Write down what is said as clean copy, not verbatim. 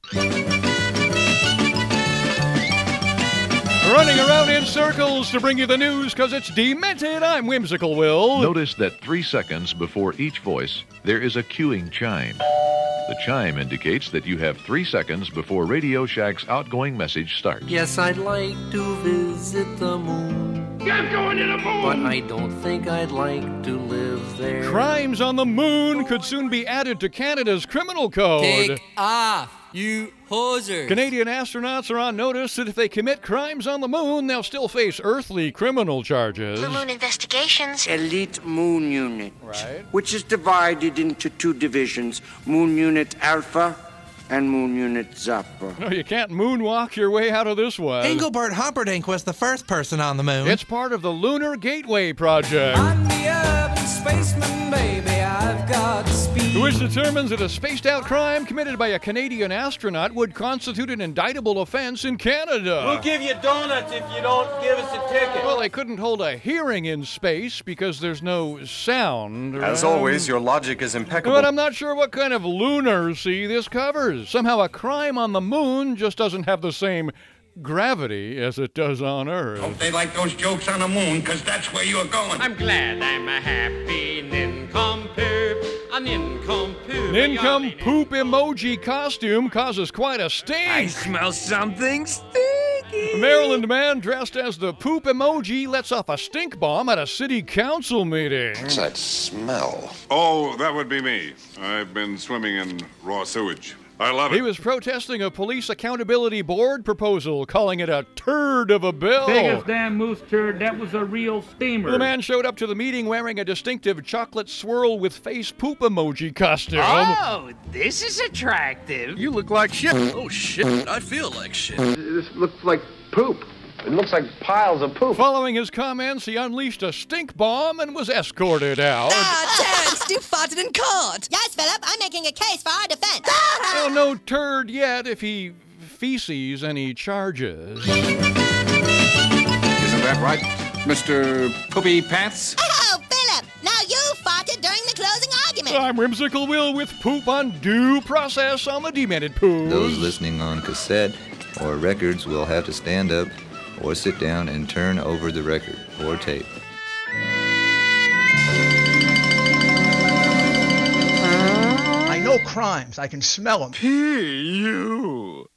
Running around in circles to bring you the news because it's demented. I'm Whimsical Will. Notice that 3 seconds before each voice, there is a cueing chime. The chime indicates that you have 3 seconds before Radio Shack's outgoing message starts. Yes, I'd like to visit the moon. I'm going to the moon! But I don't think I'd like to live there. Crimes on the moon could soon be added to Canada's criminal code. Take off, you posers. Canadian astronauts are on notice that if they commit crimes on the moon, they'll still face earthly criminal charges. For moon investigations. Elite Moon Unit, Right. which is divided into 2 divisions, Moon Unit Alpha and Moon Unit Zappa. No, you can't moonwalk your way out of this one. Engelbert Humperdinck was the first person on the moon. It's part of the Lunar Gateway Project, I'm the urban spaceman, baby. I've got speed. which determines that a spaced-out crime committed by a Canadian astronaut would constitute an indictable offense in Canada. We'll give you donuts if you don't give us a ticket. Well, they couldn't hold a hearing in space because there's no sound. As right? always, your logic is impeccable. But I'm not sure what kind of lunacy this covers. Somehow a crime on the moon just doesn't have the same gravity as it does on Earth. Hope they like those jokes on the moon, because that's where you're going. I'm glad I'm a happy nincompoop. A nincompoop. Nincompoop emoji costume causes quite a stink. I smell something stinky. A Maryland man dressed as the poop emoji lets off a stink bomb at a city council meeting. What's that smell? Oh, that would be me. I've been swimming in raw sewage. I love it. He was protesting a police accountability board proposal, calling it a turd of a bill. Biggest damn moose turd, that was a real steamer. The man showed up to the meeting wearing a distinctive chocolate swirl with face poop emoji costume. Oh, this is attractive. You look like shit. Oh, shit. I feel like shit. This looks like poop. It looks like piles of poop. Following his comments, he unleashed a stink bomb and was escorted out. Terrence, you farted in court. Yes, Philip, I'm making a case for our defense. Well, no turd yet if he feces any charges. Isn't that right, Mr. Poopy Pants? Oh, Philip, now you farted during the closing argument. I'm Whimsical Will with Poop on Due Process on the Demented Poos. Those listening on cassette or records will have to stand up or sit down and turn over the record or tape. I know crimes. I can smell them. You.